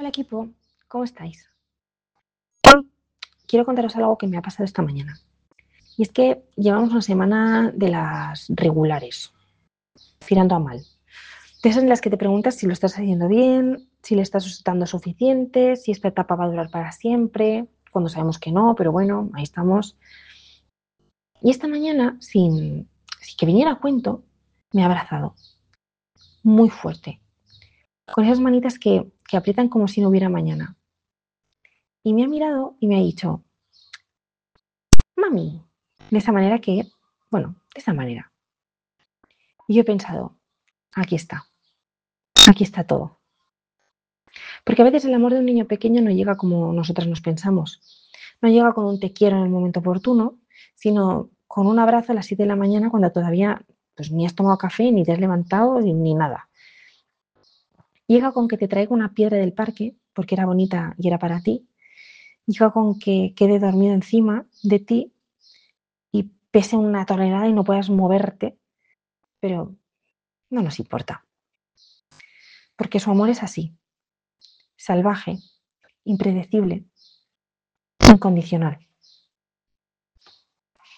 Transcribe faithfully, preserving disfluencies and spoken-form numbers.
equipo, ¿cómo estáis? Hoy quiero contaros algo que me ha pasado esta mañana. Y es que llevamos una semana de las regulares, tirando a mal. De esas en las que te preguntas si lo estás haciendo bien, si le estás dando suficiente, si esta etapa va a durar para siempre, cuando sabemos que no, pero bueno, ahí estamos. Y esta mañana, sin, sin que viniera a cuento, me ha abrazado muy fuerte, con esas manitas que, que aprietan como si no hubiera mañana. Y me ha mirado y me ha dicho, mami, de esa manera que, bueno, de esa manera. Y yo he pensado, aquí está, aquí está todo. Porque a veces el amor de un niño pequeño no llega como nosotras nos pensamos. No llega con un te quiero en el momento oportuno, sino con un abrazo a las siete de la mañana cuando todavía pues, ni has tomado café, ni te has levantado, ni, ni nada. Llega con que te traiga una piedra del parque, porque era bonita y era para ti. Llega con que quede dormido encima de ti y pese una tonelada y no puedas moverte, pero no nos importa. Porque su amor es así, salvaje, impredecible, incondicional.